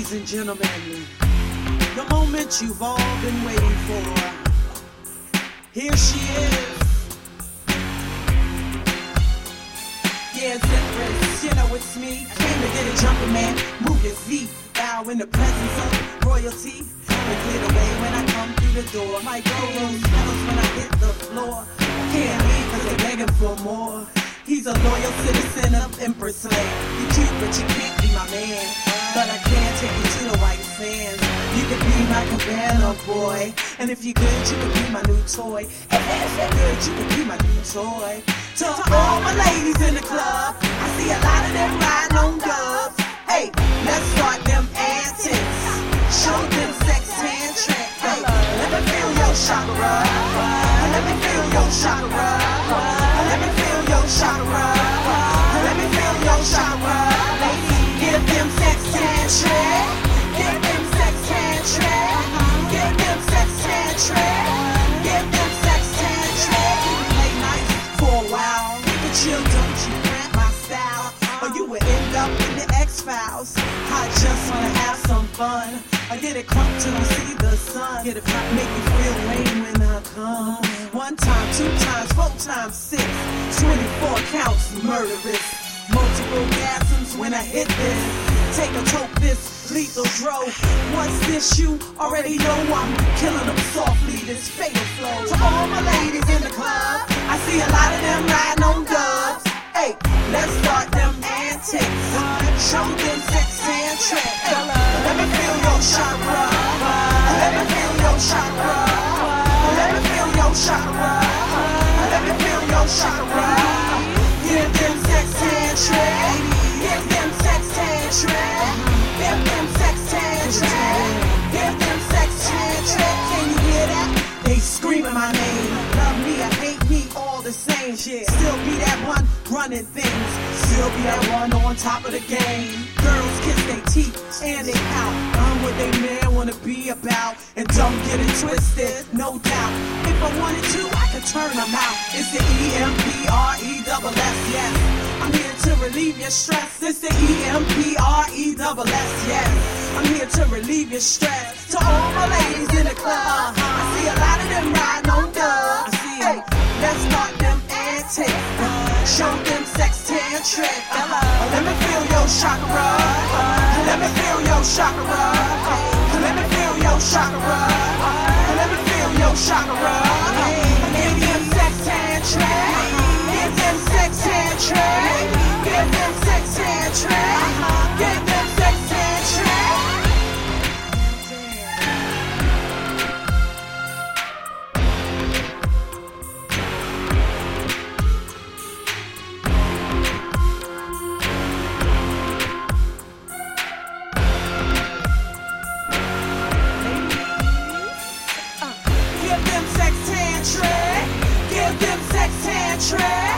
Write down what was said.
Ladies and gentlemen, the moment you've all been waiting for. Here she is. Yeah, it's Empress, you know it's me. Came to get it jumping, man. Move your feet. Bow in the presence of royalty. And clear the way when I come through the door. My go-go's pedals when I hit the floor. Can't leave cause they're begging for more. He's a loyal citizen of Empress Land. You cute, but you can't be my man. But I can take you to the white sands. You could be my cabana boy. And if you're good, you could be my new toy. And if you're good, you could be my new toy. To all my ladies in the club, I see a lot of them riding on dubs. Hey, let's start them antics. Show them sex hand trick. Hey, let me feel your chakra. Let me feel your chakra. Let me feel your chakra. Let me feel your chakra. Ladies, give them sex hand trick. Give them sex hand trick. Give them sex hand trick. Give them sex hand trick. You can play nice for a while. You can chill, don't you cramp my style, or you will end up in the X-Files. I just wanna have some fun. I get it crunk till I see the sun. Get it front, make me feel rain when I come. 1 time, 2 times, 4 times, 6. 24 counts, murderous. Multiple orgasms when I hit this. Take a toke, this lethal throw. Once this, you already know I'm killing them softly. This fatal flow. To all my ladies in the club, I see a lot of them riding on dubs. Hey, let's start them antics. Show them sex and trick. Hey, let me feel your chakra. Let me feel your chakra. Let me feel your chakra. Let me feel your chakra. Give them sex and trick. Give them sex and trick. Give them sex and trick. Give them sex and trick. Can you hear that? They screaming my name. Love me or hate me, all the same. Still be that one running things. Still be that one on top of the game. Girls kiss their teeth and they pout. I'm what they man wanna be about. And don't get it twisted, no doubt. If I wanted to, I could turn them out. It's the EMPRESS, yes. I'm here to relieve your stress. It's the EMPRESS, yes. I'm here to relieve your stress. To all my ladies in the club, I see a lot of them riding on dubs. Hey, let's start them antics. Show them sex tan trick. Let me feel your chakra. Let me feel your chakra. Let me feel your chakra. Let me feel your chakra. Give them sex tan trick. Give them sex tan trick. Give them sex tan trick. Give them sex tan trick. Give them sex tan trick.